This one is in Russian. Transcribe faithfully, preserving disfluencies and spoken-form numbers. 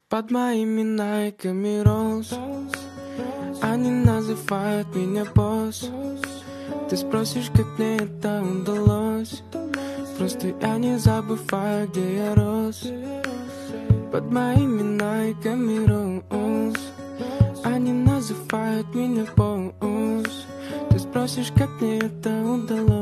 Под моими найками роз они называют меня босс. Ты спросишь, как мне это удалось? Просто я не забываю, где я рос. Под моими найками роз они называют меня босс. Ты спросишь, как мне это удалось?